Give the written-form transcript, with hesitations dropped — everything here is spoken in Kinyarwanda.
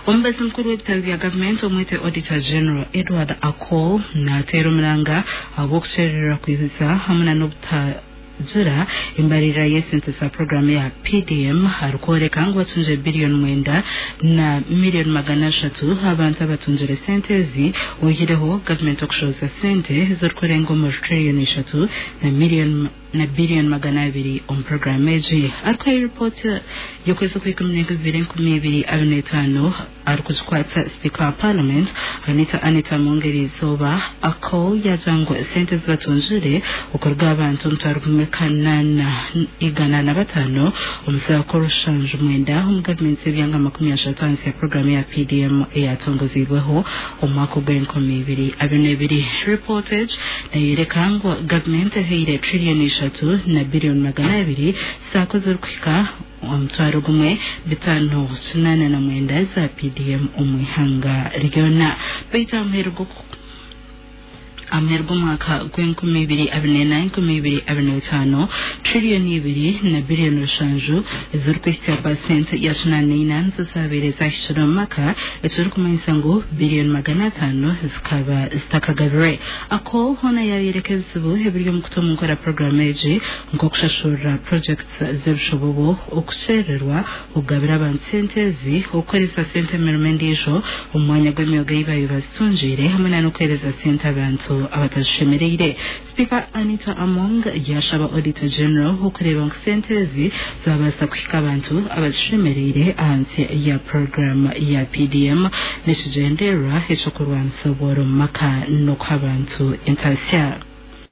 Ombezi mkuru w'ibitaro bya gavumenti umwete Auditor General Edward Akol natera umuranga abo gucerera kwiziza hamwe n'ubutazira imbarira y'esente za programme ya PDM harukoreka ngo batunje billion mwenda na million magana 3 abantu batunjire sente zi uhireho government okushoza sente zokurenga mu trillion 3 na billion magana 2 on programme ji ariko report yo kwezi kw'ikumyaka 2025 arikuzikwata speaker of parliament Anita Mungeri zoba ako yajangwa sente zatunjire ukorwa abantu mtarumwe kanana igana na batano umsako rushanje mwenda government byanga 15 ya programme ya PDM yatongozibweho umwaka w'ibihumbi 2022 reported na yerekangwa government heire trillion 3 na billion magana 2 sakoze kwika umtwaro gumwe bitano sunana na mwenda za PDM umwihanga regiona bita mhergo mwaka gw'enkumi 2024 trillion 2 na billion rushanju zurkwista pasente ya 89 zabereza shiromaka eturkumanyisa ngo billion magana 5 zikaba zitakagabire ako hona yayerekezibu hebiryo mukutomu nkora programme eji ngo kushashura projects zebishobobo okusererwa ugabira abantu sentezi ukoreza sente mermendisho umwanya gw'imyoga yibayo basunjire hamwe no kwereza sente abantu abatashemereye Speaker Anita Among yashaba Auditor General ukureba sentezi zabasa kwika abantu abashemereye anse ya program ya PDM neshigendera hecho kurwansa boro maka no kwabantu intasya